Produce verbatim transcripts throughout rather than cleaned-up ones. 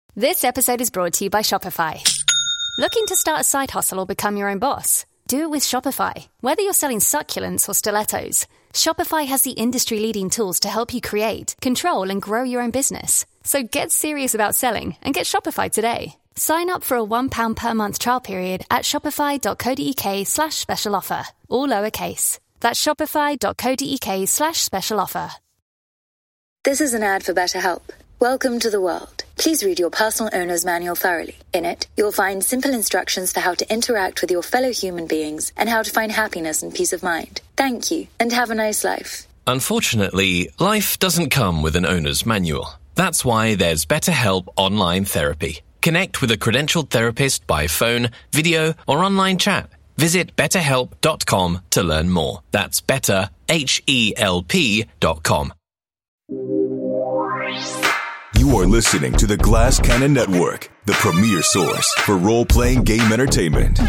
This episode is brought to you by Shopify. Looking to start a side hustle or become your own boss? Do it with Shopify. Whether you're selling succulents or stilettos, Shopify has the industry-leading tools to help you create, control, and grow your own business. So get serious about selling and get Shopify today. Sign up for a one pound per month trial period at shopify.co.uk slash special offer. All lowercase. That's shopify.co.uk slash special offer. This is an ad for BetterHelp. Welcome to the world. Please read your personal owner's manual thoroughly. In it, you'll find simple instructions for how to interact with your fellow human beings and how to find happiness and peace of mind. Thank you, and have a nice life. Unfortunately, life doesn't come with an owner's manual. That's why there's BetterHelp Online Therapy. Connect with a credentialed therapist by phone, video, or online chat. Visit better help dot com to learn more. That's better, H E L P dot com. You are listening to the Glass Cannon Network, the premier source for role-playing game entertainment.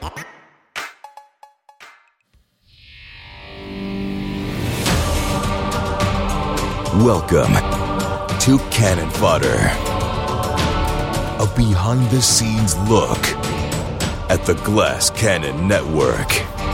Welcome to Cannon Fodder, a behind-the-scenes look at the Glass Cannon Network.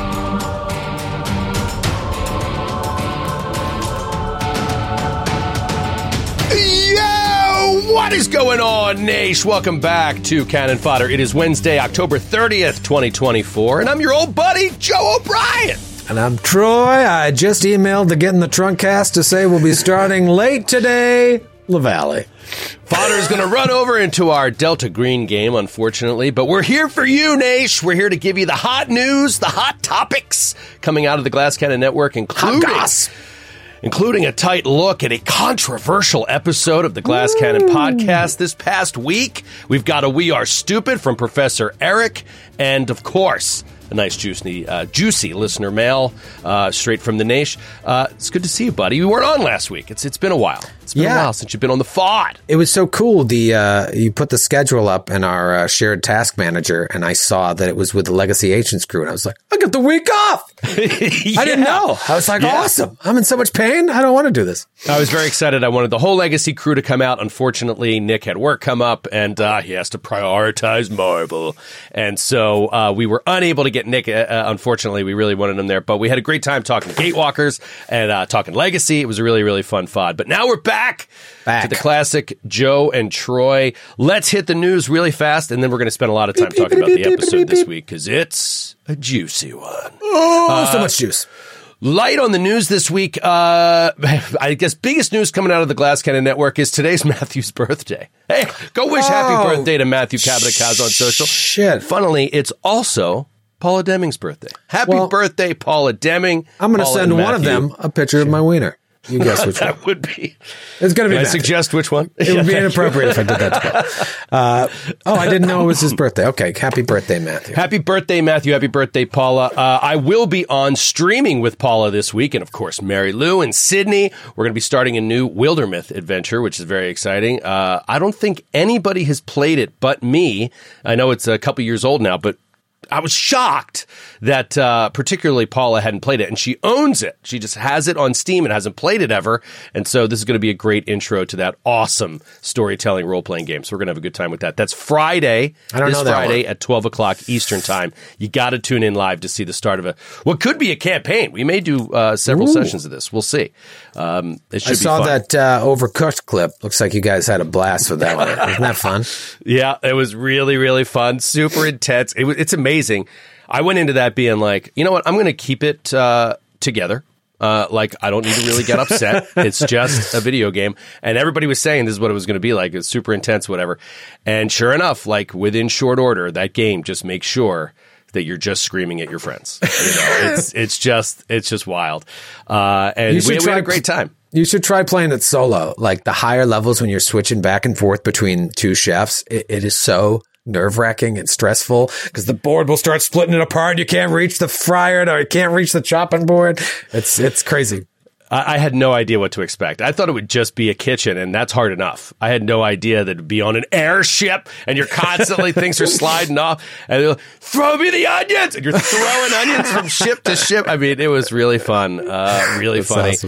What is going on, Nash? Welcome back to Cannon Fodder. It is Wednesday, October thirtieth, twenty twenty-four, and I'm your old buddy, Joe O'Brien. And I'm Troy. I just emailed the Get in the Trunk cast to say we'll be starting late today, LaValle. Fodder is going to run over into our Delta Green game, unfortunately, but we're here for you, Nash. We're here to give you the hot news, the hot topics coming out of the Glass Cannon Network, including... including a tight look at a controversial episode of the Glass Cannon podcast this past week. We've got a We Are Stupid from Professor Eric, and, of course, a nice juicy, uh, juicy listener mail uh, straight from the Nash. Uh, it's good to see you, buddy. We weren't on last week. It's It's been a while. It's been yeah. a while since you've been on the F O D. It was so cool. The uh, you put the schedule up in our uh, shared task manager, and I saw that it was with the Legacy Agents crew, and I was like, I got the week off. yeah. I didn't know. I was like, yeah. awesome. I'm in so much pain. I don't want to do this. I was very excited. I wanted the whole Legacy crew to come out. Unfortunately, Nick had work come up, and uh, he has to prioritize Marvel. And so uh, we were unable to get Nick. Uh, unfortunately, we really wanted him there. But we had a great time talking to Gatewalkers and uh, talking Legacy. It was a really, really fun F O D. But now we're back. Back. To the classic Joe and Troy. Let's hit the news really fast, and then we're going to spend a lot of time talking about the episode this week, because it's a juicy one. Oh, uh, so much juice. Light on the news this week. Uh, I guess biggest news coming out of the Glass Cannon Network is today's Matthew's birthday. Hey, go wish oh, happy birthday to Matthew Cabot-Caz on social. Shit. Funnily, it's also Paula Deming's birthday. Happy well, birthday, Paula Deming. I'm going to send one Matthew. of them a picture of my wiener. You guess which that one. would be. It's going to be. Can I suggest which one? It would be inappropriate if I did that to uh, Oh, I didn't know it was his birthday. Okay, happy birthday, Matthew. Happy birthday, Matthew. Happy birthday, Paula. Uh, I will be on streaming with Paula this week, and of course, Mary Lou and Sydney. We're going to be starting a new Wildermyth adventure, which is very exciting. Uh, I don't think anybody has played it but me. I know it's a couple years old now, but I was shocked that uh, particularly Paula hadn't played it, and she owns it. She just has it on Steam and hasn't played it ever, and so this is going to be a great intro to that awesome storytelling role-playing game, so we're going to have a good time with that. That's Friday, I don't this know that Friday one. at twelve o'clock Eastern Time. You got to tune in live to see the start of a what could be a campaign. We may do uh, several Ooh. sessions of this. We'll see. Um, it should I be saw fun. that uh, Overcooked clip. Looks like you guys had a blast with that one. Isn't that fun? Yeah, it was really, really fun. Super intense. It was, it's amazing. I went into that being like, you know what? I'm going to keep it uh, together. Uh, like, I don't need to really get upset. It's just a video game. And everybody was saying this is what it was going to be like. It's super intense, whatever. And sure enough, like within short order, that game just makes sure that you're just screaming at your friends. You know, it's it's just it's just wild. Uh, and we, we had a great time. You should try playing it solo. Like the higher levels when you're switching back and forth between two chefs, it, it is so nerve-wracking and stressful because the board will start splitting it apart. You can't reach the fryer or you can't reach the chopping board. It's it's crazy. I had no idea what to expect. I thought it would just be a kitchen, and that's hard enough. I had no idea that it'd be on an airship, and you're constantly, things are sliding off, and they'll throw me the onions, and you're throwing onions from ship to ship. I mean, it was really fun, uh, really that's funny. Awesome.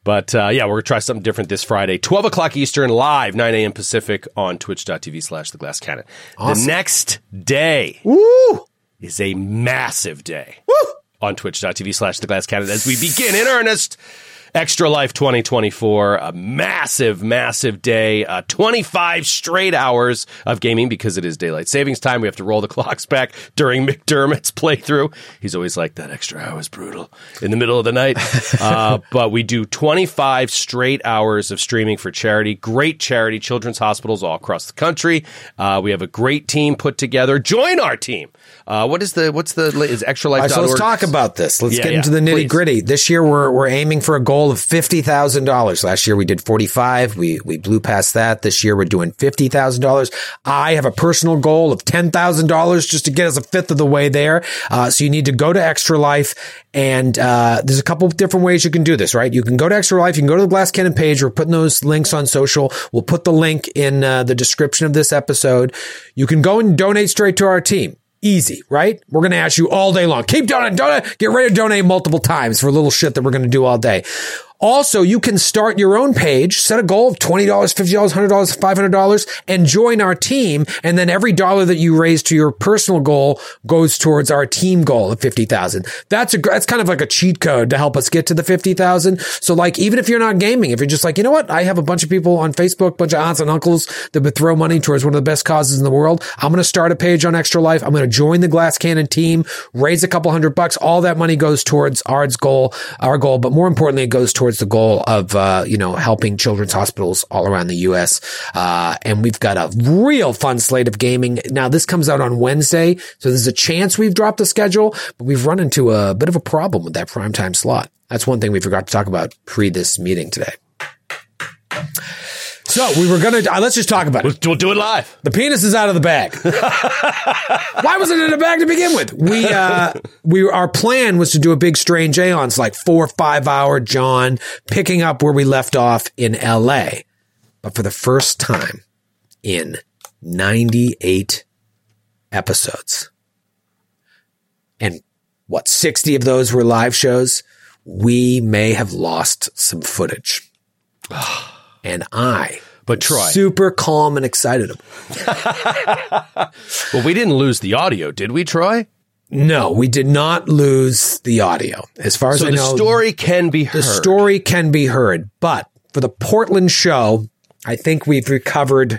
But uh, yeah, we're going to try something different this Friday. twelve o'clock Eastern, live, nine a.m. Pacific on twitch.tv slash the Glass Cannon. Awesome. The next day Woo! is a massive day Woo! on twitch.tv slash the Glass Cannon as we begin in earnest Extra Life twenty twenty-four, a massive, massive day, uh, twenty-five straight hours of gaming because it is daylight savings time. We have to roll the clocks back during McDermott's playthrough. He's always like, that extra hour is brutal in the middle of the night. uh, but we do twenty-five straight hours of streaming for charity. Great charity, children's hospitals all across the country. Uh, we have a great team put together. Join our team. Uh, what is the, what's the, is extra life dot org? Right, so let's talk about this. Let's yeah, get yeah, into the nitty please. gritty. This year we're, we're aiming for a goal of fifty thousand dollars. Last year we did forty-five. We, we blew past that. This year we're doing fifty thousand dollars. I have a personal goal of ten thousand dollars just to get us a fifth of the way there. Uh, so you need to go to Extra Life and, uh, there's a couple of different ways you can do this, right? You can go to Extra Life. You can go to the Glass Cannon page. We're putting those links on social. We'll put the link in uh, the description of this episode. You can go and donate straight to our team. Easy, right? We're going to ask you all day long. Keep donating, donate, get ready to donate multiple times for little shit that we're going to do all day. Also, you can start your own page, set a goal of twenty dollars, fifty dollars, one hundred dollars, five hundred dollars, and join our team. And then every dollar that you raise to your personal goal goes towards our team goal of fifty thousand dollars. That's a, that's kind of like a cheat code to help us get to the fifty thousand dollars. So like, even if you're not gaming, if you're just like, you know what? I have a bunch of people on Facebook, a bunch of aunts and uncles that would throw money towards one of the best causes in the world. I'm going to start a page on Extra Life. I'm going to join the Glass Cannon team, raise a couple hundred bucks. All that money goes towards our goal, our goal, but more importantly, it goes towards the goal of, uh, you know, helping children's hospitals all around the U S. Uh, and we've got a real fun slate of gaming. Now, this comes out on Wednesday, so there's a chance we've dropped the schedule, but we've run into a bit of a problem with that primetime slot. That's one thing we forgot to talk about pre this meeting today. So we were going to, uh, let's just talk about it. We'll do it live. The penis is out of the bag. Why was it in the bag to begin with? We, uh, we, our plan was to do a big Strange Aeons, like four or five hour John, picking up where we left off in L A. But for the first time in ninety-eight episodes, and what, sixty of those were live shows, we may have lost some footage. And I, but Troy, super calm and excited. Well, we didn't lose the audio, did we, Troy? No, we did not lose the audio. As far as so I the know, the story can be heard. The story can be heard. But for the Portland show, I think we've recovered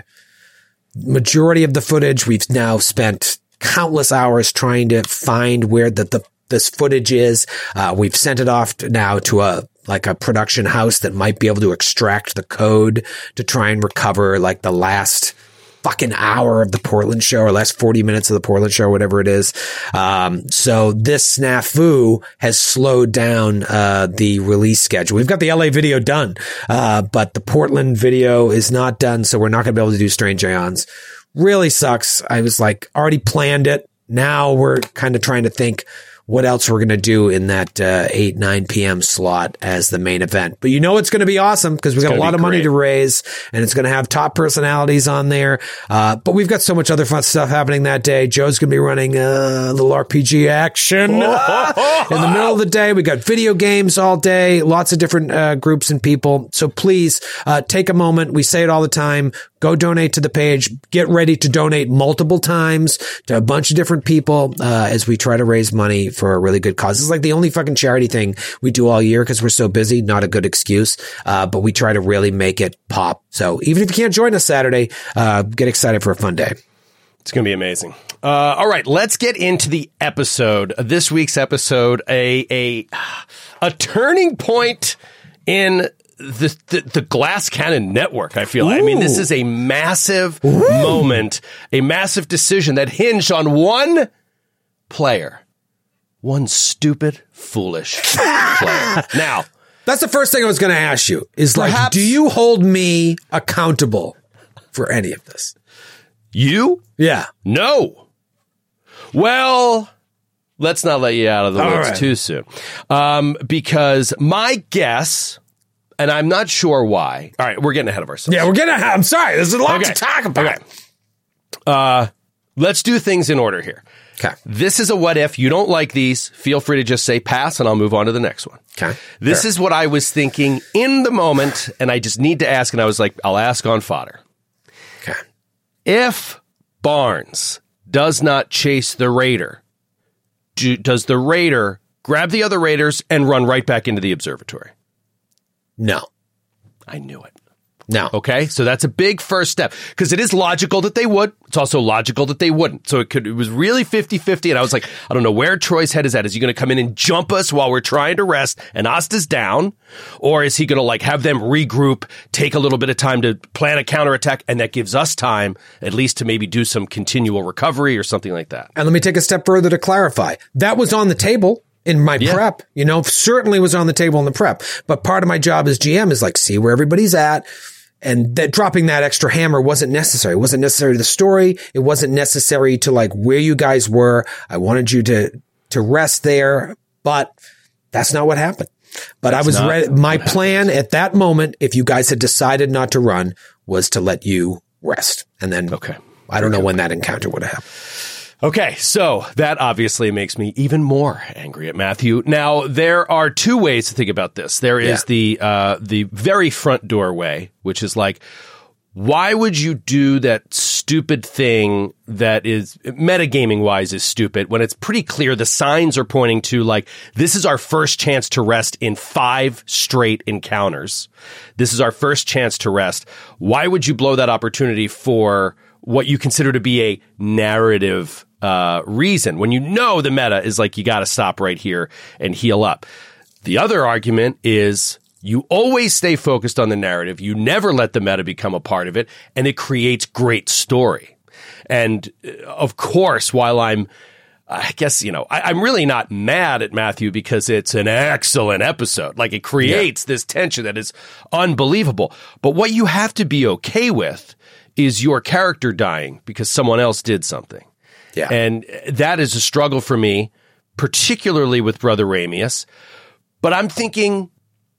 majority of the footage. We've now spent countless hours trying to find where the, the this footage is. Uh, we've sent it off to now to a like a production house that might be able to extract the code to try and recover like the last fucking hour of the Portland show or last forty minutes of the Portland show, whatever it is. Um, so this snafu has slowed down, uh, the release schedule. We've got the L A video done, uh, but the Portland video is not done. So we're not going to be able to do Strange Aeons. Really sucks. I was like already planned it. Now we're kind of trying to think what else we're going to do in that uh, eight, nine p.m. slot as the main event. But you know it's going to be awesome because we've got a lot of money to raise and it's going to have top personalities on there. Uh, but we've got so much other fun stuff happening that day. Joe's going to be running uh, a little R P G action uh, in the middle of the day. We got video games all day, lots of different uh, groups and people. So please uh, take a moment. We say it all the time. Go donate to the page. Get ready to donate multiple times to a bunch of different people uh, as we try to raise money for a really good cause. This is like the only fucking charity thing we do all year because we're so busy. Not a good excuse, uh, but we try to really make it pop. So even if you can't join us Saturday, uh, get excited for a fun day. It's going to be amazing. Uh, all right, let's get into the episode. This week's episode, a a a turning point in The, the the Glass Cannon Network, I feel. Ooh. I mean, this is a massive Ooh. moment, a massive decision that hinged on one player, one stupid, foolish player. Now, that's the first thing I was going to ask you is perhaps, like, do you hold me accountable for any of this? You? Yeah. No. Well, let's not let you out of the All woods right. too soon. Um, because my guess, and I'm not sure why. All right, we're getting ahead of ourselves. Yeah, we're getting ahead. I'm sorry. There's a lot okay. to talk about. Okay. Uh, let's do things in order here. Okay. This is a what if. You don't like these, feel free to just say pass and I'll move on to the next one. Okay. This Fair. is what I was thinking in the moment, and I just need to ask, and I was like, I'll ask on fodder. Okay. If Barnes does not chase the Raider, do, does the Raider grab the other Raiders and run right back into the observatory? No. I knew it. No. Okay, so that's a big first step because it is logical that they would. It's also logical that they wouldn't. So it could. It was really fifty-fifty, and I was like, I don't know where Troy's head is at. Is he going to come in and jump us while we're trying to rest and Asta's down? Or is he going to like have them regroup, take a little bit of time to plan a counterattack, and that gives us time at least to maybe do some continual recovery or something like that? And let me take a step further to clarify. That was on the table. In my yeah. prep, you know, certainly was on the table in the prep. But part of my job as G M is like, see where everybody's at. And that dropping that extra hammer wasn't necessary. It wasn't necessary to the story. It wasn't necessary to like where you guys were. I wanted you to, to rest there, but that's not what happened. But that's I was ready. My plan at that moment, if you guys had decided not to run, was to let you rest. And then okay. I don't okay. know when that encounter would have happened. Okay, so that obviously makes me even more angry at Matthew. Now, there are two ways to think about this. There is yeah. the uh, the very front door way, which is like, why would you do that stupid thing that is metagaming wise is stupid when it's pretty clear the signs are pointing to like, this is our first chance to rest in five straight encounters. This is our first chance to rest. Why would you blow that opportunity for what you consider to be a narrative uh, reason when you know the meta is like, you got to stop right here and heal up? The other argument is you always stay focused on the narrative. You never let the meta become a part of it, and it creates great story. And of course, while I'm, I guess, you know, I, I'm really not mad at Matthew because it's an excellent episode. Like it creates yeah. this tension that is unbelievable. But what you have to be okay with is your character dying because someone else did something. Yeah. And that is a struggle for me, particularly with Brother Ramius. But I'm thinking,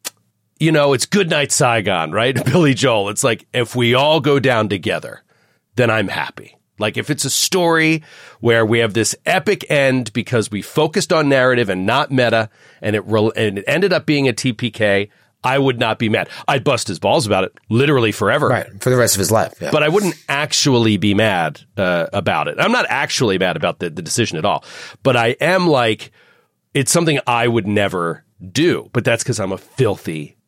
you know, it's Goodnight Saigon, right? Billy Joel. It's like, if we all go down together, then I'm happy. Like if it's a story where we have this epic end because we focused on narrative and not meta, and it, re- and it ended up being a T P K, I would not be mad. I'd bust his balls about it literally forever. Right. For the rest of his life. Yeah. But I wouldn't actually be mad uh, about it. I'm not actually mad about the, the decision at all. But I am like, it's something I would never do. But that's because I'm a filthy,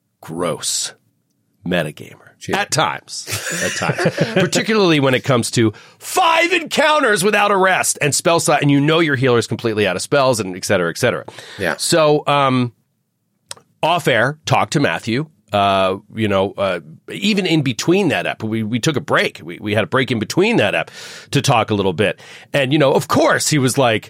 gross metagamer. Gee. At times. At times. Particularly when it comes to five encounters without a rest and spell slot. And you know your healer is completely out of spells and et cetera, et cetera. Yeah. So, um... off air, talk to Matthew. Uh, you know, uh, even in between that ep, we we took a break. We we had a break in between that ep to talk a little bit. And you know, of course, he was like,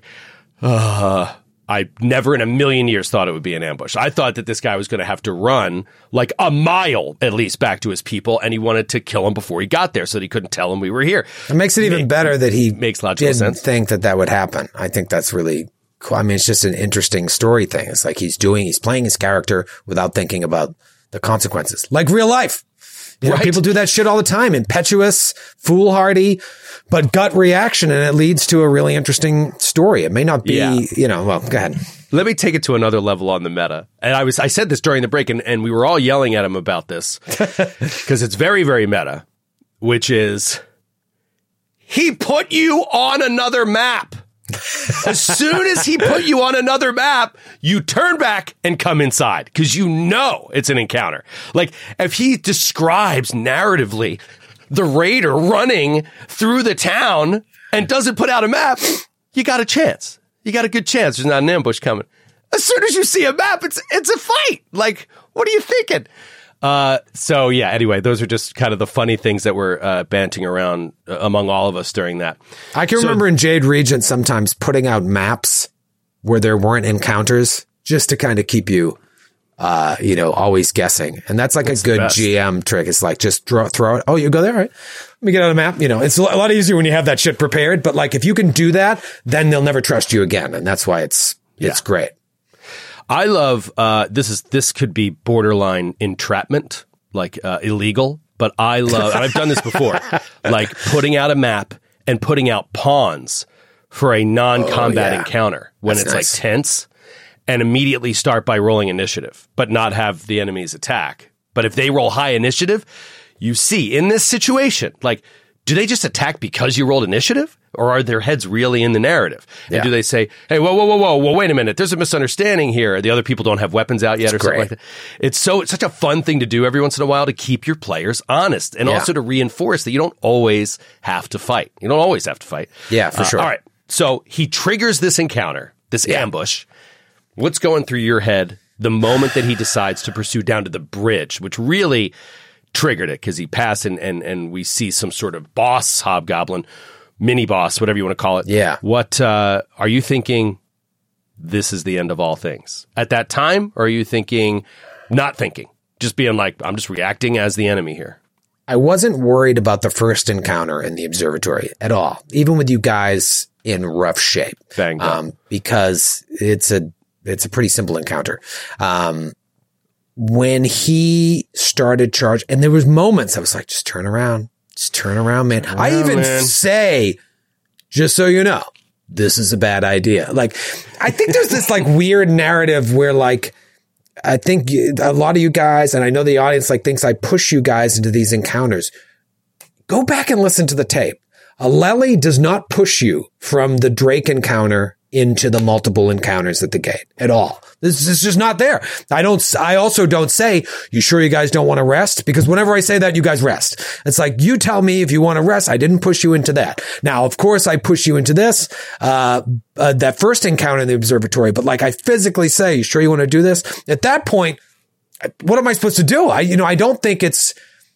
uh, I never in a million years thought it would be an ambush. I thought that this guy was going to have to run like a mile at least back to his people, and he wanted to kill him before he got there so that he couldn't tell him we were here. It makes it even Make, better that he makes logical didn't sense. think that that would happen. I think that's really cool. I mean, it's just an interesting story thing. It's like he's doing, he's playing his character without thinking about the consequences, like real life. You know, right. People do that shit all the time. Impetuous, foolhardy, but gut reaction, and it leads to a really interesting story. It may not be, yeah. you know, well, go ahead. Let me take it to another level on the meta. And I was, I said this during the break, and, and we were all yelling at him about this because it's very, very meta, which is he put you on another map. As soon as he put you on another map, you turn back and come inside because you know it's an encounter. Like if he describes narratively the raider running through the town and doesn't put out a map, you got a chance. You got a good chance there's not an ambush coming. As soon as you see a map, it's it's a fight. Like, what are you thinking? Uh, so yeah, anyway, those are just kind of the funny things that were uh, banting around uh, among all of us during that. I can so, remember in Jade Regent sometimes putting out maps where there weren't encounters just to kind of keep you, uh, you know, always guessing. And that's like a good G M trick. It's like, just throw, throw it. Oh, you go there? All right. Let me get out a map. You know, it's a lot easier when you have that shit prepared. But like, if you can do that, then they'll never trust you again. And that's why it's, it's yeah. great. I love, uh, this is, this could be borderline entrapment, like, uh, illegal, but I love, and I've done this before, like putting out a map and putting out pawns for a non-combat oh, yeah. encounter when That's it's nice. like tense, and immediately start by rolling initiative, but not have the enemies attack. But if they roll high initiative, you see in this situation, like, do they just attack because you rolled initiative? Or are their heads really in the narrative? Yeah. And do they say, hey, whoa, whoa, whoa, whoa, whoa, wait a minute, there's a misunderstanding here. The other people don't have weapons out yet It's or something great. like that. It's so it's such a fun thing to do every once in a while to keep your players honest and Yeah. also to reinforce that you don't always have to fight. You don't always have to fight. Yeah, for Uh, sure. All right. So he triggers this encounter, this Yeah. ambush. What's going through your head the moment that he decides to pursue down to the bridge, which really triggered it because he passed and, and, and we see some sort of boss hobgoblin, mini boss, whatever you want to call it. Yeah. What uh, are you thinking? This is the end of all things at that time? Or are you thinking, not thinking, just being like, I'm just reacting as the enemy here? I wasn't worried about the first encounter in the observatory at all, even with you guys in rough shape. Banged up. Um, because it's a, it's a pretty simple encounter. Um, when he started charge, and there was moments I was like, just turn around, just turn around, man. I around, even man. say, just so you know, this is a bad idea. Like, I think there's this like weird narrative where like, I think you- a lot of you guys, and I know the audience like thinks I push you guys into these encounters. Go back and listen to the tape. Aleli does not push you from the Drake encounter into the multiple encounters at the gate at all. This is just not there. I don't, I also don't say, you sure you guys don't want to rest? Because whenever I say that, you guys rest. It's like, you tell me if you want to rest. I didn't push you into that. Now, of course, I push you into this, uh, uh, that first encounter in the observatory, but like I physically say, you sure you want to do this? At that point, what am I supposed to do? I, you know, I don't think it's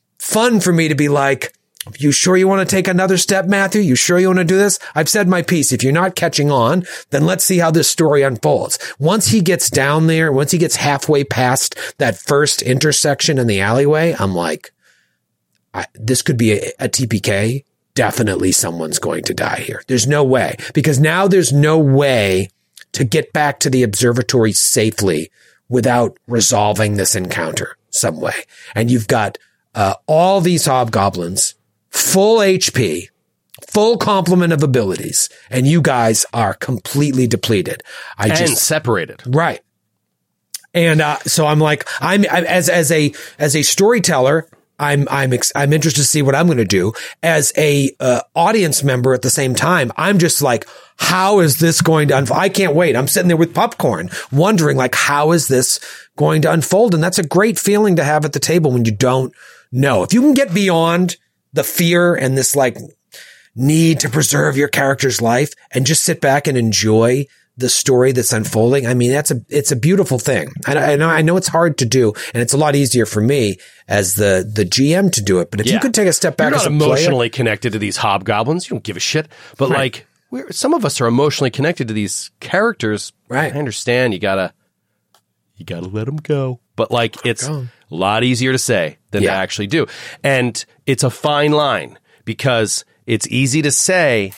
fun for me to be like, you sure you want to take another step, Matthew? You sure you want to do this? I've said my piece. If you're not catching on, then let's see how this story unfolds. Once he gets down there, once he gets halfway past that first intersection in the alleyway, I'm like, I, this could be a, a T P K. Definitely someone's going to die here. There's no way, because now there's no way to get back to the observatory safely without resolving this encounter some way. And you've got uh, all these hobgoblins, full H P, full complement of abilities, and you guys are completely depleted. I And just separated. right. And uh, so I'm like, I'm, I'm as as a as a storyteller, I'm I'm ex- I'm interested to see what I'm going to do. As a uh, audience member, at the same time, I'm just like, how is this going to unfold? I can't wait. I'm sitting there with popcorn, wondering like, how is this going to unfold? And that's a great feeling to have at the table when you don't know. If you can get beyond the fear and this like need to preserve your character's life and just sit back and enjoy the story that's unfolding. I mean, that's a, it's a beautiful thing. I, I know, I know it's hard to do, and it's a lot easier for me as the, the G M to do it. But if Yeah. you could take a step back You're as not a player, emotionally connected to these hobgoblins. You don't give a shit. But Right. like, we're, some of us are emotionally connected to these characters. Right. I understand. You gotta, you gotta let them go. But like, it's go. a lot easier to say than Yeah. to actually do. And it's a fine line because it's easy to say,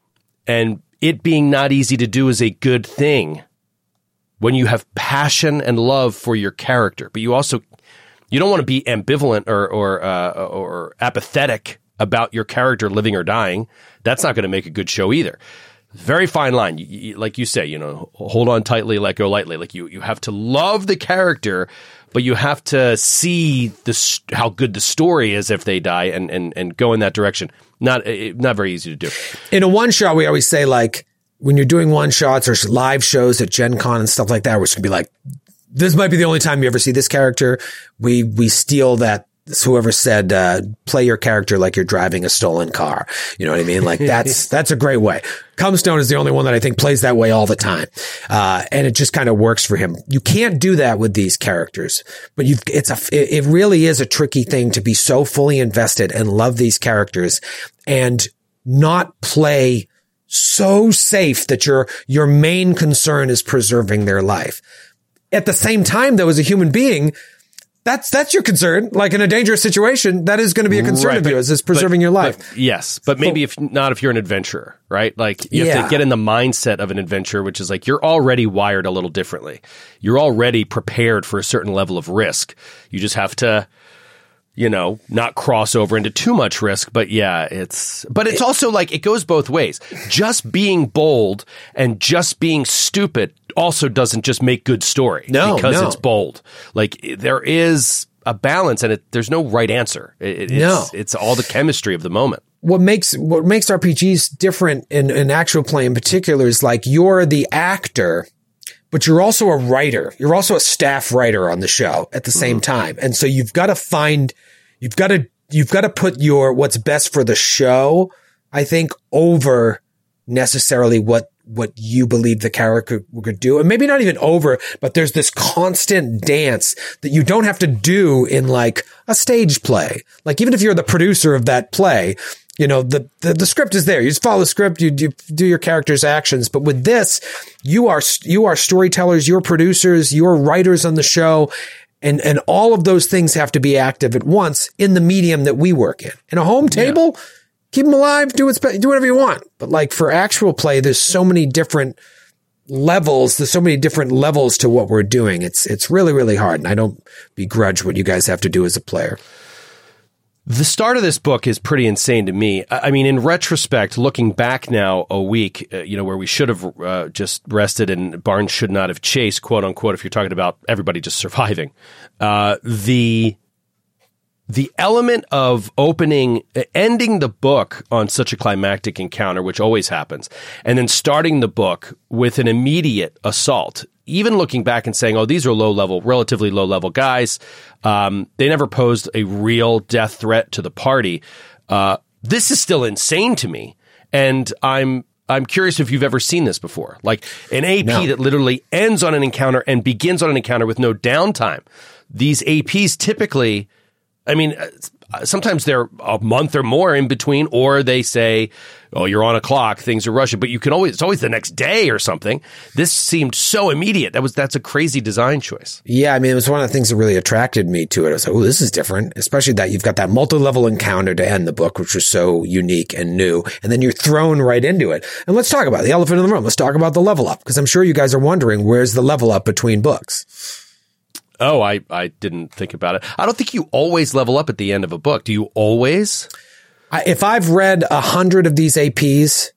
and it being not easy to do is a good thing when you have passion and love for your character. But you also, you don't want to be ambivalent or or uh, or apathetic about your character living or dying. That's not going to make a good show either. Very fine line. You, you, like you say, you know, hold on tightly, let go lightly. Like you, you have to love the character, but you have to see the how good the story is if they die, and and and go in that direction. Not uh, not very easy to do. in a one shot, we always say like, when you're doing one shots or live shows at Gen Con and stuff like that, we're just gonna be like, this might be the only time you ever see this character. We, we steal that. Whoever said, uh, play your character like you're driving a stolen car. You know what I mean? Like that's, that's a great way. Cumstone is the only one that I think plays that way all the time. Uh, and it just kind of works for him. You can't do that with these characters, but you've, it's a, it really is a tricky thing to be so fully invested and love these characters and not play so safe that your, your main concern is preserving their life. At the same time, though, as a human being, That's that's your concern. Like in a dangerous situation, that is going to be a concern Right, of but- yours, is preserving but- your life. but yes, but maybe if not, if you're an adventurer, right? Like you have Yeah. to get in the mindset of an adventurer, which is like you're already wired a little differently. You're already prepared for a certain level of risk. You just have to you know, not cross over into too much risk. But yeah, it's, but it's also like, it goes both ways. Just being bold and just being stupid also doesn't just make good story. No, because no. it's bold. Like, there is a balance, and it, there's no right answer. It, it's, no. it's all the chemistry of the moment. What makes what makes R P Gs different in, in actual play in particular is like you're the actor, but you're also a writer. You're also a staff writer on the show at the same mm-hmm. time. And so you've got to find, you've got to, you've got to put your, what's best for the show, I think, over necessarily what, what you believe the character could do. And maybe not even over, but there's this constant dance that you don't have to do in like a stage play. Like even if you're the producer of that play, you know, the, the, the script is there. You just follow the script. You, you do your character's actions. But with this, you are, you are storytellers, you're producers, you're writers on the show. And, and all of those things have to be active at once in the medium that we work in. In a home table, yeah. keep them alive, do what's, do whatever you want. But like for actual play, there's so many different levels. There's so many different levels to what we're doing. It's, it's really, really hard. And I don't begrudge what you guys have to do as a player. The start of this book is pretty insane to me. I mean, in retrospect, looking back now a week, uh, you know, where we should have uh, just rested and Barnes should not have chased, quote unquote, if you're talking about everybody just surviving. Uh, the the element of opening, ending the book on such a climactic encounter, which always happens, and then starting the book with an immediate assault. Even looking back and saying, oh, these are low-level, relatively low-level guys. Um, they never posed a real death threat to the party. Uh, this is still insane to me. And I'm I'm curious if you've ever seen this before. Like an A P no. that literally ends on an encounter and begins on an encounter with no downtime. These A Ps typically, I mean, sometimes they're a month or more in between, or they say, oh, you're on a clock, things are rushing, but you can always, it's always the next day or something. This seemed so immediate. That was, that's a crazy design choice. Yeah. I mean, it was one of the things that really attracted me to it. I was like, oh, this is different, especially that you've got that multi-level encounter to end the book, which was so unique and new. And then you're thrown right into it. And let's talk about the elephant in the room. Let's talk about the level up, because I'm sure you guys are wondering, where's the level up between books? Oh, I, I didn't think about it. I don't think you always level up at the end of a book. Do you always? I, if I've read a hundred of these A Ps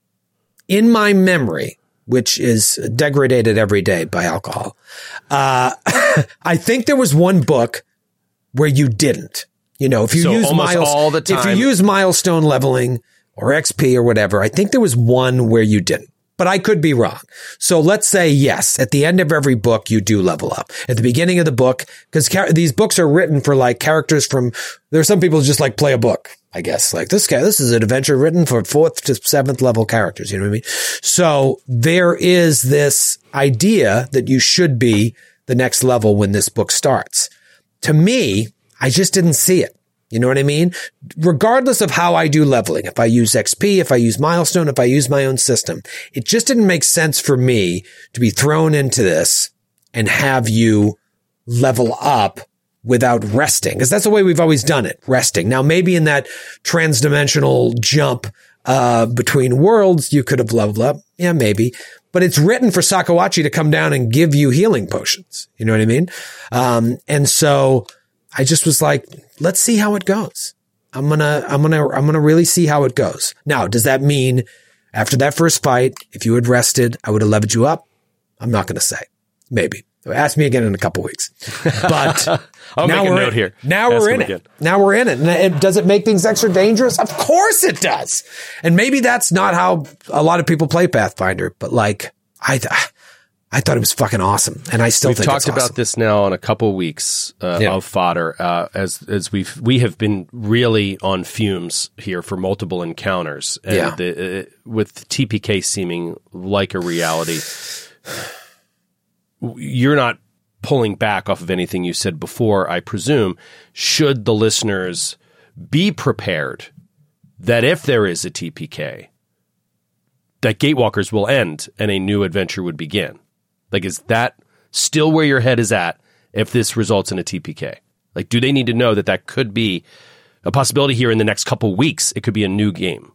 in my memory, which is degraded every day by alcohol, uh, I think there was one book where you didn't. You know, if you so use miles, all the time. if you use milestone leveling or X P or whatever, I think there was one where you didn't. But I could be wrong. So let's say, yes, at the end of every book, you do level up. At the beginning of the book, because char- these books are written for like characters from, there are some people who just like play a book, I guess. Like this guy, this is an adventure written for fourth to seventh level characters. You know what I mean? So there is this idea that you should be the next level when this book starts. To me, I just didn't see it. You know what I mean? Regardless of how I do leveling, if I use X P, if I use milestone, if I use my own system, it just didn't make sense for me to be thrown into this and have you level up without resting. Because that's the way we've always done it, resting. Now, maybe in that transdimensional jump uh between worlds, you could have leveled up. Yeah, maybe. But it's written for Sakawachi to come down and give you healing potions. You know what I mean? Um, and so I just was like, let's see how it goes. I'm gonna, I'm gonna, I'm gonna really see how it goes. Now, does that mean after that first fight, if you had rested, I would have leveled you up? I'm not gonna say. Maybe. Ask me again in a couple weeks. But I'll now make a we're note in, here. Now Ask we're in it. again. Now we're in it. And it, does it make things extra dangerous? Of course it does. And maybe that's not how a lot of people play Pathfinder, but like, I, I thought it was fucking awesome, and I still we've think talked it's awesome. about this now on a couple weeks uh, yeah. of fodder uh, as as we've we have been really on fumes here for multiple encounters, and yeah. the, uh, with T P K seeming like a reality. You're not pulling back off of anything you said before, I presume. Should the listeners be prepared that if there is a T P K, that Gatewalkers will end and a new adventure would begin? Like, is that still where your head is at if this results in a T P K? Like, do they need to know that that could be a possibility here in the next couple weeks? It could be a new game.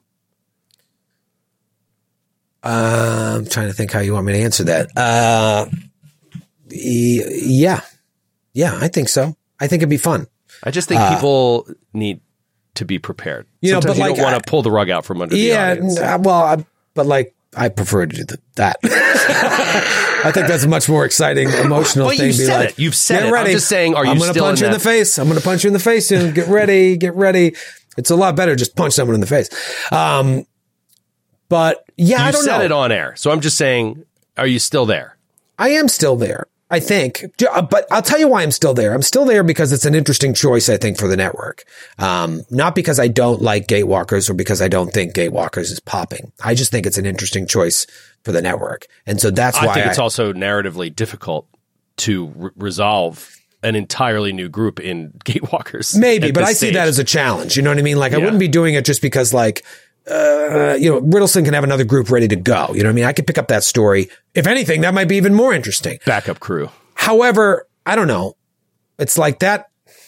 Uh, I'm trying to think how you want me to answer that. Uh, yeah. Yeah, I think so. I think it'd be fun. I just think uh, people need to be prepared. You know, Sometimes but you like, don't want to pull the rug out from under yeah, the audience. Yeah, well, I, but like, I prefer to do the, that. I think that's a much more exciting, emotional but thing. You to be said like, it. You've said get it. ready. I'm just saying, are you I'm gonna still punch in you in that? the face. I'm going to punch you in the face soon. Get ready. Get ready. It's a lot better just punch someone in the face. Um, but yeah, you I don't said know. it on air. So I'm just saying, are you still there? I am still there. I think, but I'll tell you why I'm still there. I'm still there because it's an interesting choice, I think, for the network. Um, not because I don't like Gatewalkers or because I don't think Gatewalkers is popping. I just think it's an interesting choice for the network. And so that's why I think it's I, also narratively difficult to re- resolve an entirely new group in Gatewalkers. Maybe, but I stage. see that as a challenge. You know what I mean? Like, yeah. I wouldn't be doing it just because, like, Uh, you know, Riddleson can have another group ready to go. You know what I mean? I could pick up that story. If anything, that might be even more interesting. Backup crew. However, I don't know. It's like that.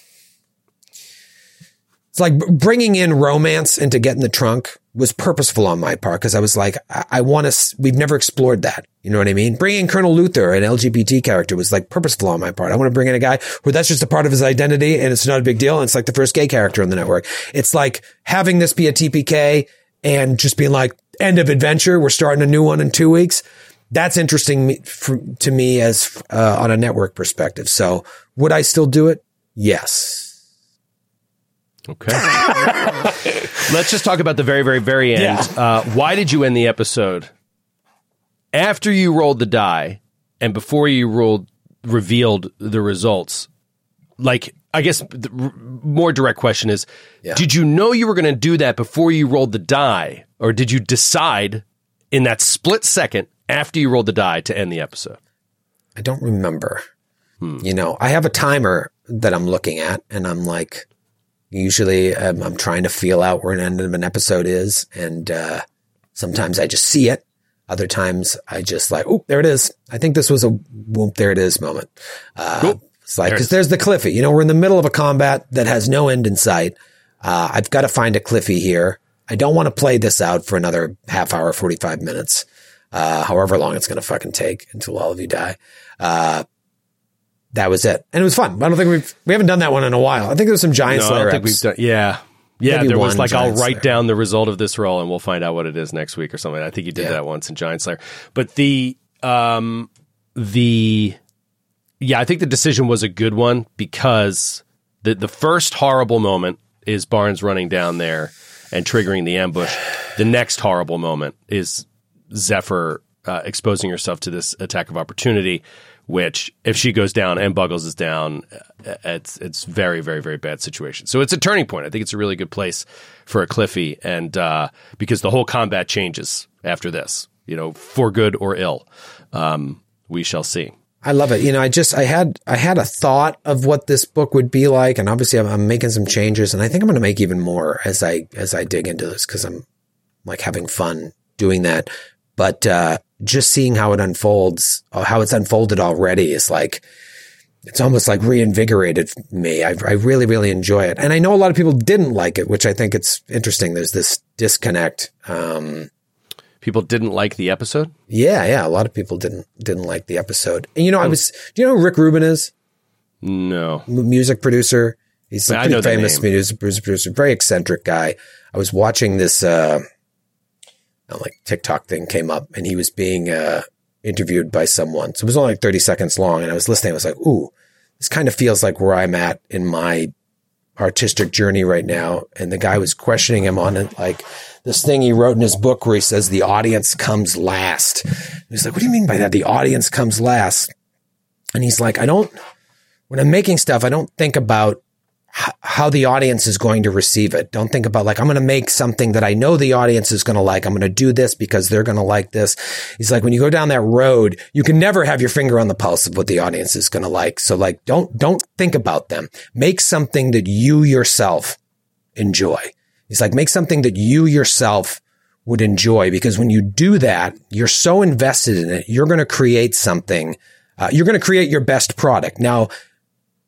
It's like bringing in romance into Get in the Trunk was purposeful on my part because I was like, I, I want to, we've never explored that. You know what I mean? Bringing in Colonel Luther, an L G B T character, was like purposeful on my part. I want to bring in a guy where that's just a part of his identity and it's not a big deal. And it's like the first gay character on the network. It's like having this be a T P K and just being like, end of adventure. We're starting a new one in two weeks. That's interesting for, to me as uh, on a network perspective. So would I still do it? Yes. Okay. Let's just talk about the very, very, very end. Yeah. Uh, why did you end the episode after you rolled the die and before you rolled revealed the results? Like, I guess the r- more direct question is, yeah. did you know you were going to do that before you rolled the die? Or did you decide in that split second after you rolled the die to end the episode? I don't remember. Hmm. You know, I have a timer that I'm looking at and I'm like, usually um, I'm trying to feel out where an end of an episode is. And uh, sometimes I just see it. Other times I just like, oh, there it is. I think this was a whoop, there it is moment. Uh, cool. It's like, because there's the Cliffy. You know, we're in the middle of a combat that has no end in sight. Uh, I've got to find a Cliffy here. I don't want to play this out for another half hour, forty-five minutes, uh, however long it's going to fucking take until all of you die. Uh, that was it. And it was fun. I don't think we've, we haven't done that one in a while. I think there's some Giant no, Slayer I don't think we've done, yeah. Yeah, Maybe there was like, Giant I'll write Slayer. down the result of this roll and we'll find out what it is next week or something. I think you did Yeah. that once in Giant Slayer. But the, um, the, yeah, I think the decision was a good one because the, the first horrible moment is Barnes running down there and triggering the ambush. The next horrible moment is Zephyr uh, exposing herself to this attack of opportunity, which if she goes down and Buggles is down, it's it's very, very, very bad situation. So it's a turning point. I think it's a really good place for a Cliffy, and uh, because the whole combat changes after this, you know, for good or ill. Um, we shall see. I love it. You know, I just, I had, I had a thought of what this book would be like. And obviously I'm, I'm making some changes and I think I'm going to make even more as I, as I dig into this because I'm like having fun doing that. But, uh, just seeing how it unfolds, how it's unfolded already is like, it's almost like reinvigorated me. I, I really, really enjoy it. And I know a lot of people didn't like it, which I think it's interesting. There's this disconnect. Um, People didn't like the episode? Yeah, yeah. A lot of people didn't didn't like the episode. And you know, I was. Do you know who Rick Rubin is? No. M- music producer. He's a I pretty know the famous name. music producer, very eccentric guy. I was watching this, uh, like TikTok thing came up, and he was being uh, interviewed by someone. So it was only like thirty seconds long, and I was listening. I was like, "Ooh, this kind of feels like where I'm at in my artistic journey right now." And the guy was questioning him on it, like this thing he wrote in his book where he says the audience comes last. He's like, what do you mean by that? The audience comes last. And he's like, I don't, when I'm making stuff, I don't think about h- how the audience is going to receive it. Don't think about like, I'm going to make something that I know the audience is going to like. I'm going to do this because they're going to like this. He's like, when you go down that road, you can never have your finger on the pulse of what the audience is going to like. So like, don't, don't think about them. Make something that you yourself enjoy. He's like, make something that you yourself would enjoy, because when you do that, you're so invested in it, you're going to create something. Uh, you're going to create your best product. Now,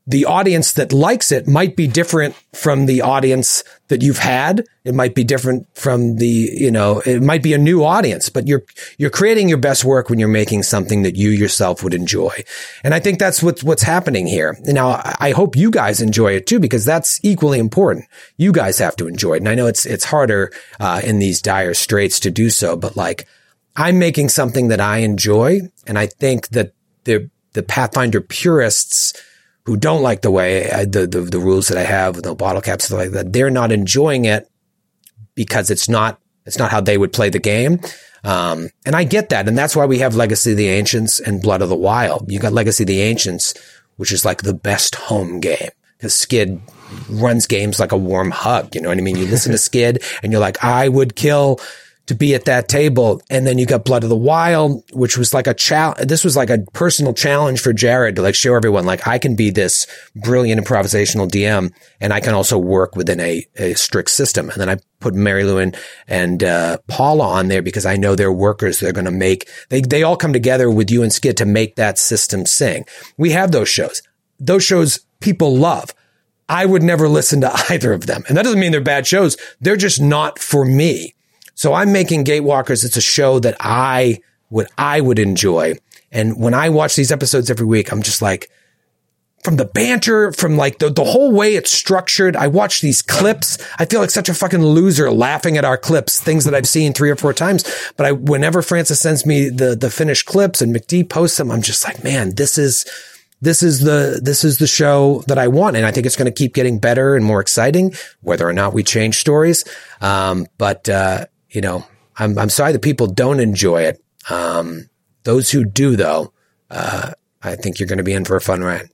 the audience that likes it might be different from the audience that you've had. It might be different from the, you know, it might be a new audience, but you're, you're creating your best work when you're making something that you yourself would enjoy. And I think that's what's, what's happening here. Now, I hope you guys enjoy it too, because that's equally important. You guys have to enjoy it. And I know it's, it's harder, uh, in these dire straits to do so, but like, I'm making something that I enjoy. And I think that the, the Pathfinder purists who don't like the way I, the, the the rules that I have with no bottle caps, stuff like that, they're not enjoying it because it's not it's not how they would play the game. Um, and I get that, and that's why we have Legacy of the Ancients and Blood of the Wild. You got Legacy of the Ancients, which is like the best home game because Skid runs games like a warm hug. You know what I mean? You listen to Skid, and you're like, I would kill to be at that table. And then you got Blood of the Wild, which was like a challenge. This was like a personal challenge for Jared to like show everyone, like, I can be this brilliant improvisational D M and I can also work within a, a strict system. And then I put Mary Lou and, and uh, Paula on there because I know they're workers. They're going to make, they, they all come together with you and Skid to make that system sing. We have those shows. Those shows people love. I would never listen to either of them. And that doesn't mean they're bad shows. They're just not for me. So I'm making Gatewalkers. It's a show that I would, I would enjoy. And when I watch these episodes every week, I'm just like, from the banter, from like the, the whole way it's structured. I watch these clips. I feel like such a fucking loser laughing at our clips, things that I've seen three or four times. But I, whenever Francis sends me the, the finished clips and McD posts them, I'm just like, man, this is, this is the, this is the show that I want. And I think it's going to keep getting better and more exciting, whether or not we change stories. Um, but, uh, You know, I'm I'm sorry that people don't enjoy it. Um, those who do, though, uh, I think you're going to be in for a fun ride.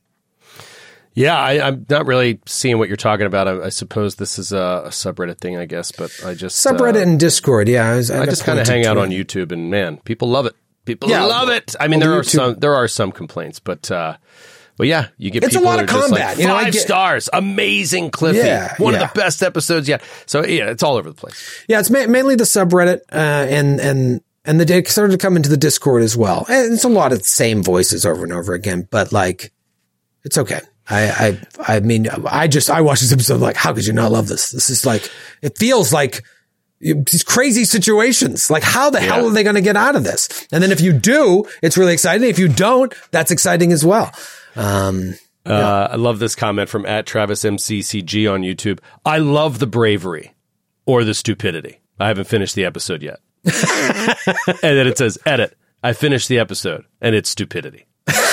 Yeah, I, I'm not really seeing what you're talking about. I, I suppose this is a, a subreddit thing, I guess, but I just subreddit uh, and Discord. Yeah, I, was, I, I just kind of hang out on YouTube, and man, people love it. People yeah, love it. I mean, well, there YouTube. are some there are some complaints, but. Uh, But yeah, you get it's people a lot that of are combat. just like, You know, I five get, stars, amazing Cliffy, Yeah, one yeah. of the best episodes yet. So yeah, it's all over the place. Yeah, it's ma- mainly the subreddit, uh, and and and the it started to come into the Discord as well. And it's a lot of the same voices over and over again, but like, it's okay. I I I mean, I just I watched this episode like, how could you not love this? This is like, it feels like these crazy situations. Like, how the Yeah. hell are they going to get out of this? And then if you do, it's really exciting. If you don't, that's exciting as well. Um. Uh, I love this comment from at Travis M C C G on YouTube. I love the bravery or the stupidity. I haven't finished the episode yet. And then it says, edit. I finished the episode and it's stupidity.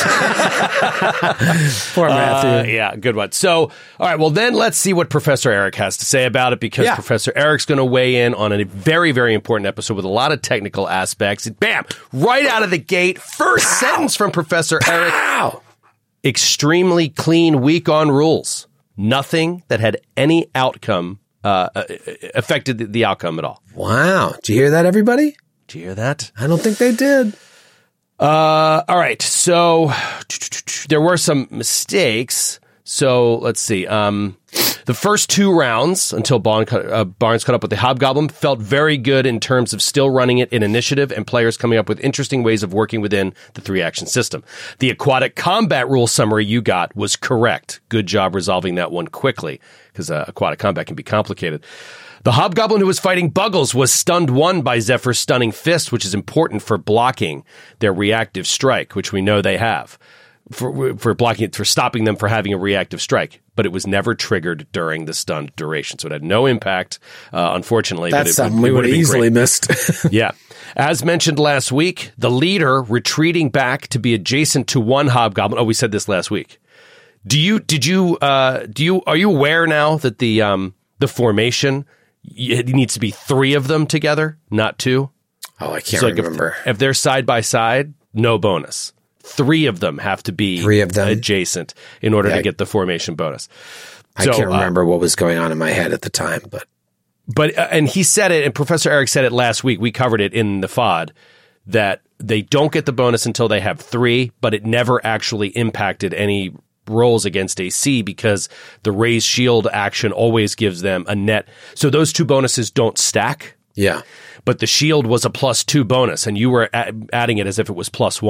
Poor Matthew. Uh, yeah, good one. So, all right, well, then let's see what Professor Eric has to say about it, because Yeah. Professor Eric's going to weigh in on a very, very important episode with a lot of technical aspects. Bam! Right out of the gate, first Pow! sentence from Professor Eric. Pow! Extremely clean week on rules. Nothing that had any outcome uh, affected the, the outcome at all. Wow. Did you hear that, everybody? Did you hear that? I don't think they did. Uh, all right. So there were some mistakes. So let's see. Um, the first two rounds until Barnes, uh, Barnes caught up with the Hobgoblin felt very good in terms of still running it in initiative and players coming up with interesting ways of working within the three action system. The aquatic combat rule summary you got was correct. Good job resolving that one quickly, because uh, aquatic combat can be complicated. The Hobgoblin who was fighting Buggles was stunned one by Zephyr's stunning fist, which is important for blocking their reactive strike, which we know they have. For, for blocking it, for stopping them for having a reactive strike, but it was never triggered during the stunned duration, so it had no impact. Uh, unfortunately, that's but it, something it, we it would have easily great. missed. Yeah, as mentioned last week, the leader retreating back to be adjacent to one Hobgoblin. Oh, we said this last week. Do you? Did you? Uh, do you? Are you aware now that the um, the formation it needs to be three of them together, not two? Oh, I can't so like remember. If, if they're side by side, no bonus. Three of them have to be Three of them? adjacent in order Yeah. to get the formation bonus. I So, can't uh, remember what was going on in my head at the time, but But uh, and he said it, and Professor Eric said it last week. We covered it in the F O D that they don't get the bonus until they have three, but it never actually impacted any rolls against A C because the raise shield action always gives them a net. So those two bonuses don't stack. yeah. But the shield was a plus two bonus, and you were a- adding it as if it was plus one.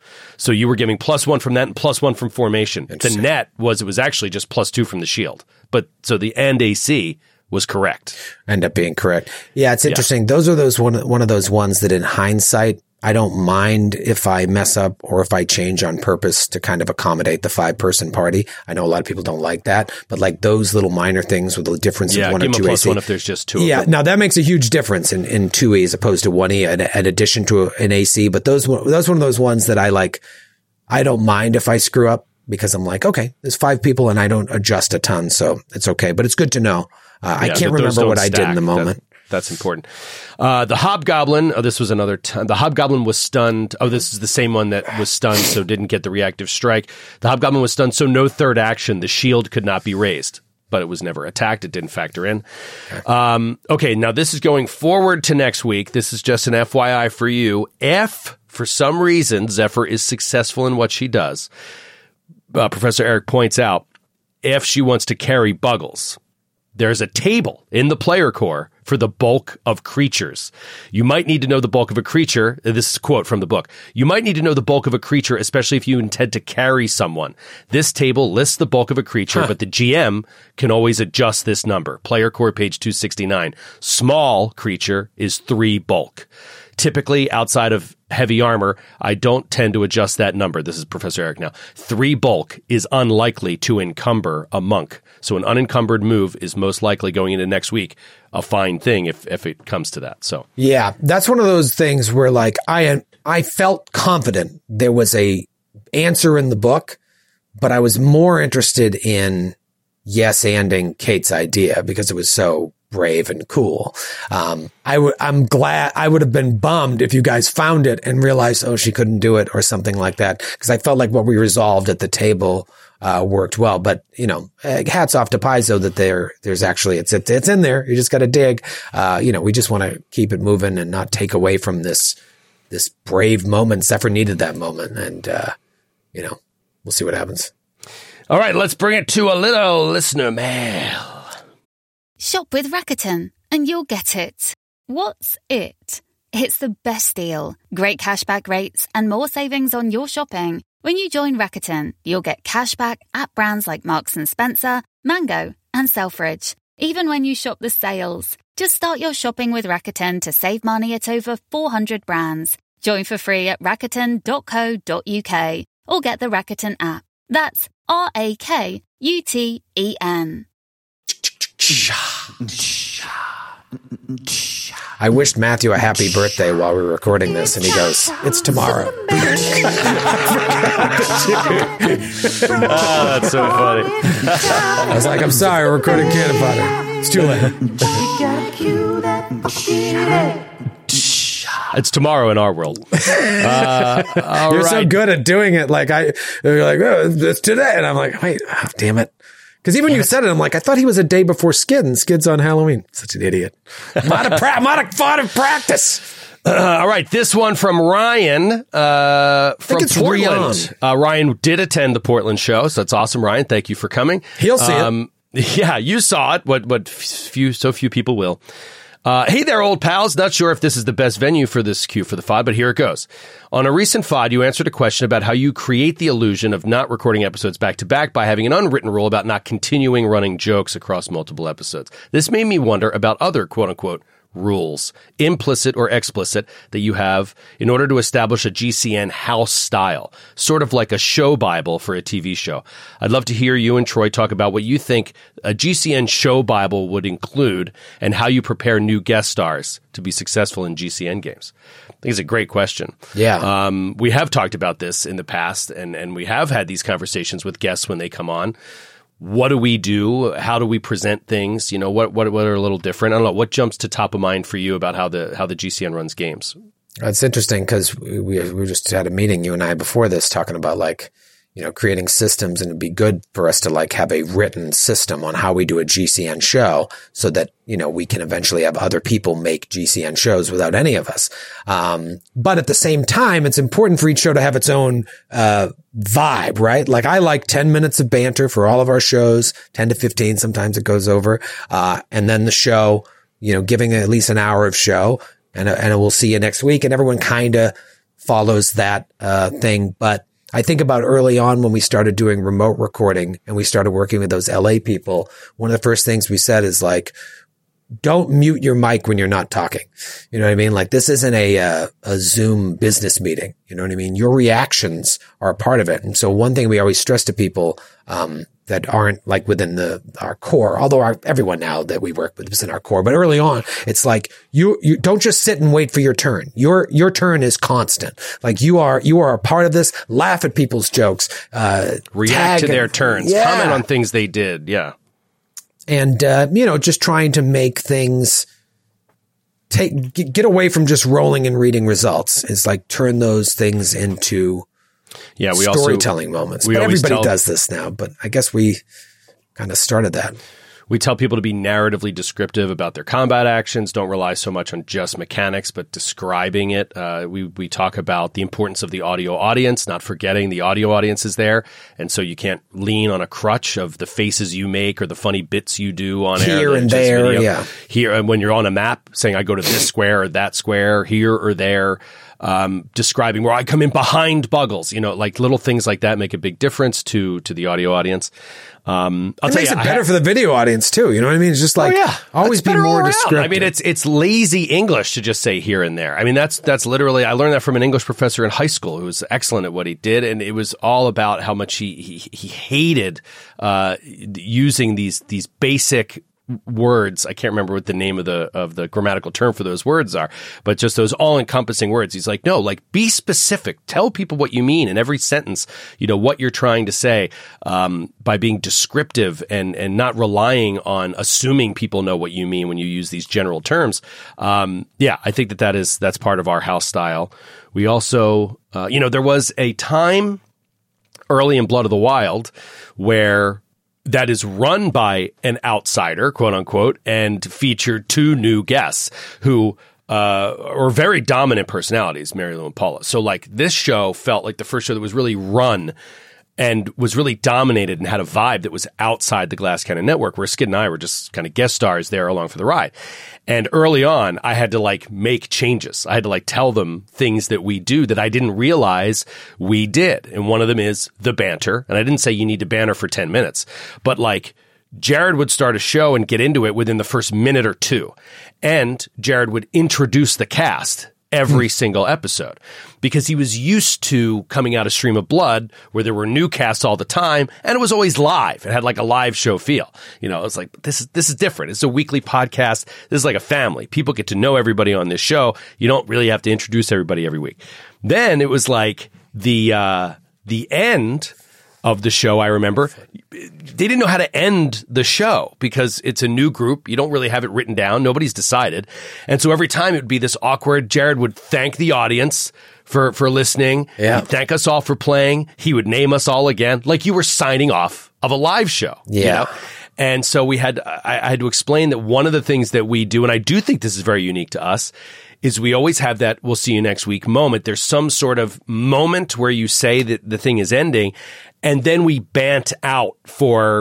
So you were giving plus one from that and plus one from formation. The net was, it was actually just plus two from the shield. But so the and A C was correct. End up being correct. Yeah, it's interesting. Yeah. Those are those one, one of those ones that in hindsight, I don't mind if I mess up or if I change on purpose to kind of accommodate the five person party. I know a lot of people don't like that, but like those little minor things with the difference yeah, of one give or two them a plus A C. one if there's just two. Yeah, of them. now that makes a huge difference in, in two E as opposed to one E in, in addition to an A C. But those, those one of those ones that I like, I don't mind if I screw up because I'm like, okay, there's five people and I don't adjust a ton. So it's okay, but it's good to know. Uh, yeah, I can't remember what stack. I did in the moment. That, that's important. Uh, the Hobgoblin, oh, this was another time. The Hobgoblin was stunned. Oh, this is the same one that was stunned, so didn't get the reactive strike. The Hobgoblin was stunned, so no third action. The shield could not be raised, but it was never attacked. It didn't factor in. Um, okay, now this is going forward to next week. This is just an F Y I for you. If, for some reason, Zephyr is successful in what she does, uh, Professor Eric points out, if she wants to carry Buggles, there's a table in the player core for the bulk of creatures. You might need to know the bulk of a creature. This is a quote from the book. You might need to know the bulk of a creature, especially if you intend to carry someone. This table lists the bulk of a creature, huh. but the G M can always adjust this number. Player core, page two sixty-nine. Small creature is three bulk. Typically, outside of heavy armor, I don't tend to adjust that number. This is Professor Eric now. Three bulk is unlikely to encumber a monk. So an unencumbered move is most likely going into next week a fine thing if, if it comes to that. So yeah, that's one of those things where like I I felt confident there was a answer in the book, but I was more interested in yes-anding Kate's idea because it was so brave and cool. Um, I would, I'm glad I would have been bummed if you guys found it and realized, oh, she couldn't do it or something like that. Cause I felt like what we resolved at the table, uh, worked well, but you know, hats off to Paizo that there, there's actually, it's, it's in there. You just got to dig. Uh, you know, we just want to keep it moving and not take away from this, this brave moment. Zephyr needed that moment. And, uh, you know, we'll see what happens. All right, let's bring it to a little listener mail. Shop with Rakuten and you'll get it. What's it? It's the best deal. Great cashback rates and more savings on your shopping. When you join Rakuten, you'll get cashback at brands like Marks and Spencer, Mango, and Selfridge. Even when you shop the sales. Just start your shopping with Rakuten to save money at over four hundred brands. Join for free at rakuten dot co dot uk or get the Rakuten app. That's R A K U T E N. I wished Matthew a happy birthday while we were recording this, and he goes, "It's tomorrow." Oh, that's so funny. I was like, "I'm sorry, we're recording Cannon Fodder. It's too late." It's tomorrow in our world. Uh, You're right. so good at doing it. Like I, you're like, "Oh, it's today," and I'm like, "Wait, oh, damn it." Because even when you said it, I'm like, I thought he was a day before Skid, and Skid's on Halloween. Such an idiot. I'm out of, pra- I'm out of fun of practice. Uh, all right, this one from Ryan uh, from Portland. Uh, Ryan did attend the Portland show, so that's awesome, Ryan. Thank you for coming. He'll see um, it. Yeah, you saw it. What what few so few people will. Uh, hey there, old pals. Not sure if this is the best venue for this cue for the F O D, but here it goes. On a recent F O D, you answered a question about how you create the illusion of not recording episodes back to back by having an unwritten rule about not continuing running jokes across multiple episodes. This made me wonder about other quote unquote rules, implicit or explicit, that you have in order to establish a G C N house style, sort of like a show Bible for a T V show. I'd love to hear you and Troy talk about what you think a G C N show Bible would include and how you prepare new guest stars to be successful in G C N games. I think it's a great question. Yeah. Um, we have talked about this in the past, and, and we have had these conversations with guests when they come on. What do we do? How do we present things? You know, what, what, what are a little different? I don't know. What jumps to top of mind for you about how the, how the G C N runs games? It's interesting because we, we just had a meeting, you and I, before this, talking about like, you know, creating systems, and it'd be good for us to like have a written system on how we do a G C N show so that, you know, we can eventually have other people make G C N shows without any of us. Um, but at the same time, it's important for each show to have its own, uh, vibe, right? Like I like ten minutes of banter for all of our shows, ten to fifteen. Sometimes it goes over. Uh, and then the show, you know, giving at least an hour of show, and, and we'll see you next week, and everyone kind of follows that uh, thing. But I think about early on when we started doing remote recording and we started working with those L A people, one of the first things we said is like, don't mute your mic when you're not talking. You know what I mean? Like this isn't a, uh, a Zoom business meeting. You know what I mean? Your reactions are a part of it. And so one thing we always stress to people, um, that aren't like within the, our core, although our, everyone now that we work with is in our core, but early on, it's like you, you don't just sit and wait for your turn. Your, your turn is constant. Like you are, you are a part of this. Laugh at people's jokes, uh, react to their and, turns, yeah. comment on things they did. Yeah. And, uh, you know, just trying to make things take, get away from just rolling and reading results. It's like turn those things into yeah, we storytelling also, moments. We but everybody tell, does this now, but I guess we kind of started that. We tell people to be narratively descriptive about their combat actions. Don't rely so much on just mechanics, but describing it. Uh, we, we talk about the importance of the audio audience, not forgetting the audio audience is there. And so you can't lean on a crutch of the faces you make or the funny bits you do on air. Here and there, video. yeah. Here, and when you're on a map saying, I go to this square or that square, here or there. Um, describing where I come in behind Buggles, you know, like little things like that make a big difference to to the audio audience. Um, I'll it tell makes you, it better I, for the video audience too. You know what I mean? It's just like, oh, yeah. always be more descriptive. I mean, it's it's lazy English to just say here and there. I mean, that's that's literally, I learned that from an English professor in high school who was excellent at what he did, and it was all about how much he he, he hated uh, using these these basic words. I can't remember what the name of the of the grammatical term for those words are, but just those all-encompassing words. He's like, no, like be specific. Tell people what you mean in every sentence, you know, what you're trying to say, um, by being descriptive and and not relying on assuming people know what you mean when you use these general terms. Um, yeah, I think that that is that's part of our house style. We also, uh, you know, there was a time early in Blood of the Wild where that is run by an outsider, quote unquote, and featured two new guests who uh, are very dominant personalities, Mary Lou and Paula. So like this show felt like the first show that was really run and was really dominated and had a vibe that was outside the Glass Cannon Network, where Skid and I were just kind of guest stars there along for the ride. And early on, I had to like make changes. I had to like tell them things that we do that I didn't realize we did. And one of them is the banter. And I didn't say you need to banter for ten minutes, but like Jared would start a show and get into it within the first minute or two. And Jared would introduce the cast every single episode because he was used to coming out of Stream of Blood where there were new casts all the time and it was always live. It had like a live show feel. You know, it's like, this is, this is different. It's a weekly podcast. This is like a family. People get to know everybody on this show. You don't really have to introduce everybody every week. Then it was like the, uh, the end of the show, I remember, they didn't know how to end the show because it's a new group. You don't really have it written down. Nobody's decided. And so every time it would be this awkward, Jared would thank the audience for, for listening. Yeah. He'd thank us all for playing. He would name us all again, like you were signing off of a live show. Yeah. You know? And so we had, I, I had to explain that one of the things that we do, and I do think this is very unique to us, is we always have that we'll see you next week moment. There's some sort of moment where you say that the thing is ending, and then we bant out for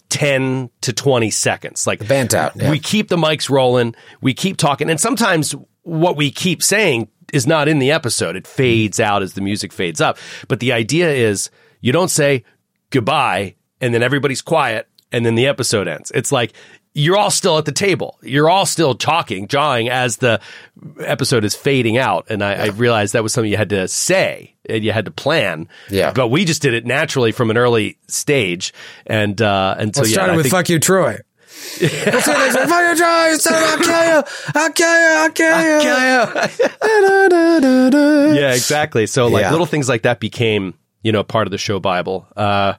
ten to twenty seconds. Like bant out. Yeah. We keep the mics rolling. We keep talking. And sometimes what we keep saying is not in the episode. It fades out as the music fades up. But the idea is you don't say goodbye and then everybody's quiet and then the episode ends. It's like you're all still at the table. You're all still talking, jawing as the episode is fading out. And I, yeah. I realized that was something you had to say and you had to plan. Yeah. But we just did it naturally from an early stage. And, uh, and so, well, it yeah. started I with think, Fuck You, Troy. We'll say this, Fuck You, Troy. I'll kill you. I'll kill you. I'll kill you. I'll kill you. Yeah, exactly. So like yeah. little things like that became, you know, part of the show Bible. Uh,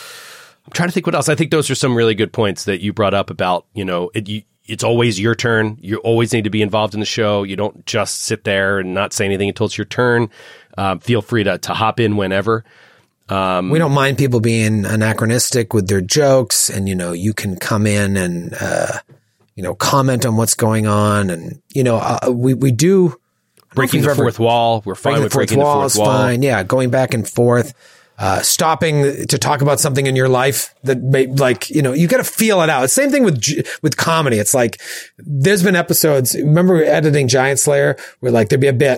I'm trying to think what else. I think those are some really good points that you brought up about, you know, it, you, it's always your turn. You always need to be involved in the show. You don't just sit there and not say anything until it's your turn. Um, feel free to, to hop in whenever. Um, we don't mind people being anachronistic with their jokes, and, you know, you can come in and, uh, you know, comment on what's going on. And, you know, uh, we, we do. Breaking the fourth wall. We're fine with breaking the fourth wall. Fine. Yeah. Going back and forth. Uh, stopping to talk about something in your life that may, like, you know, you got to feel it out. Same thing with, with comedy. It's like, there's been episodes, remember editing Giant Slayer where like there'd be a bit,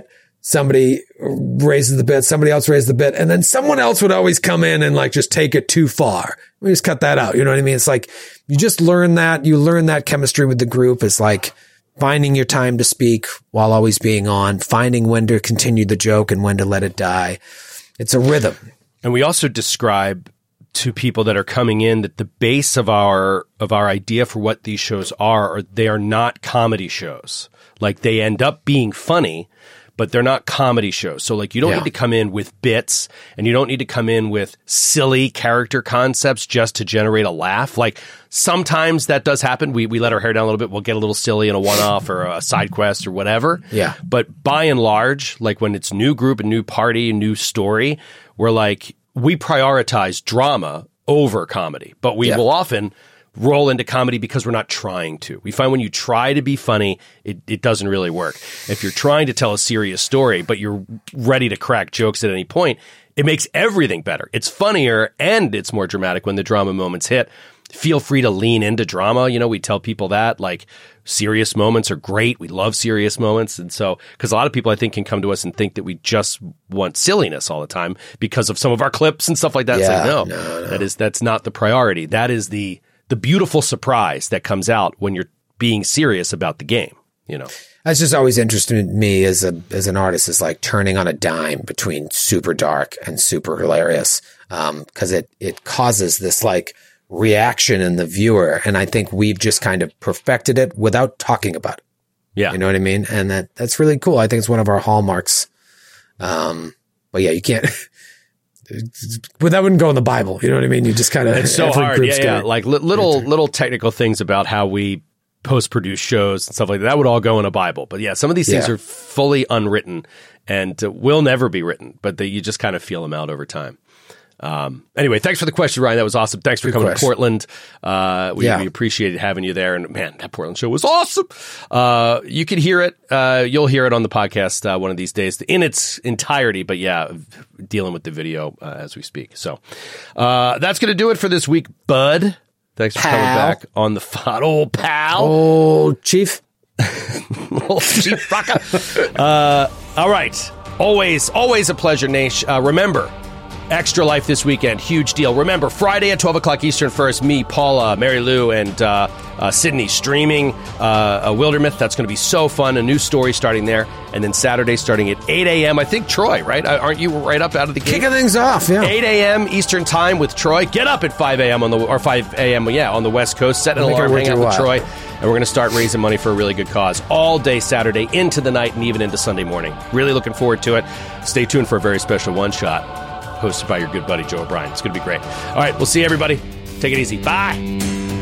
somebody raises the bit, somebody else raises the bit, and then someone else would always come in and like just take it too far. We just cut that out. You know what I mean? It's like you just learn that. You learn that chemistry with the group. It's like finding your time to speak while always being on, finding when to continue the joke and when to let it die. It's a rhythm. And we also describe to people that are coming in that the base of our of our idea for what these shows are, are they are not comedy shows. Like they end up being funny, but they're not comedy shows. So like you don't yeah. need to come in with bits and you don't need to come in with silly character concepts just to generate a laugh. Like sometimes that does happen. We we let our hair down a little bit. We'll get a little silly in a one-off or a side quest or whatever. Yeah. But by and large, like when it's new group, a new party, a new story, we're like, we prioritize drama over comedy, but we yeah. will often roll into comedy because we're not trying to. We find when you try to be funny, it, it doesn't really work. If you're trying to tell a serious story, but you're ready to crack jokes at any point, it makes everything better. It's funnier and it's more dramatic when the drama moments hit. Feel free to lean into drama. You know, we tell people that like serious moments are great. We love serious moments. And so, because a lot of people I think can come to us and think that we just want silliness all the time because of some of our clips and stuff like that. Yeah, it's like, no, no, no, that is, that's not the priority. That is the, the beautiful surprise that comes out when you're being serious about the game, you know. That's just always interested me as a as an artist is like turning on a dime between super dark and super hilarious. Um, cause it, it causes this like reaction in the viewer. And I think we've just kind of perfected it without talking about it. Yeah. You know what I mean? And that, that's really cool. I think it's one of our hallmarks. Um, but yeah, you can't, but that wouldn't go in the Bible. You know what I mean? You just kind of, it's so hard. Yeah, yeah. Like li- little, little technical things about how we post-produce shows and stuff like that. That would all go in a Bible. But yeah, some of these things Yeah. are fully unwritten and uh, will never be written, but they, you just kind of feel them out over time. Um, anyway, thanks for the question, Ryan. That was awesome. Thanks for Good coming question. to Portland. Uh, we, Yeah. we appreciated having you there. And man, that Portland show was awesome. Uh, you can hear it. Uh, you'll hear it on the podcast uh, one of these days in its entirety. But yeah, dealing with the video uh, as we speak. So uh, that's going to do it for this week, bud. Thanks for Pal. coming back on the fun. Old pal. Oh, Chief. Old Chief Rocka. uh, all right. Always, always a pleasure, Nash. Uh, remember, Extra Life this weekend, huge deal. Remember, Friday at twelve o'clock Eastern first, me, Paula, Mary Lou, and uh, uh, Sydney streaming uh, a Wildermyth. That's going to be so fun. A new story starting there. And then Saturday starting at eight a.m. I think Troy, right? Aren't you right up out of the gate? Kicking things off, yeah. eight a.m. Eastern time with Troy. Get up at five a.m. on the or five a.m. yeah on the West Coast. Set an Make it alarm, worth hang out your with while. Troy, and we're going to start raising money for a really good cause all day Saturday into the night and even into Sunday morning. Really looking forward to it. Stay tuned for a very special one shot hosted by your good buddy Joe O'Brien. It's going to be great. All right, we'll see everybody. Take it easy. Bye.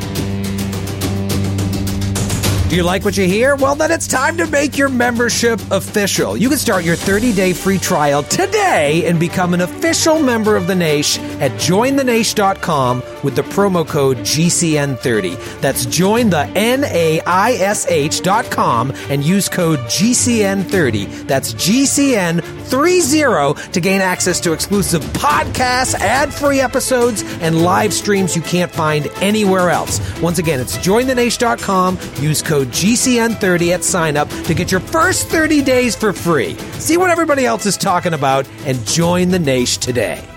Do you like what you hear? Well, then it's time to make your membership official. You can start your thirty-day free trial today and become an official member of The Naish at join the naish dot com with the promo code G C N thirty. That's join the N A I S H dot com and use code G C N thirty. That's G C N thirty to gain access to exclusive podcasts, ad-free episodes, and live streams you can't find anywhere else. Once again, it's join the naish dot com. Use code G C N thirty at sign up to get your first thirty days for free. See what everybody else is talking about and join the Naish today.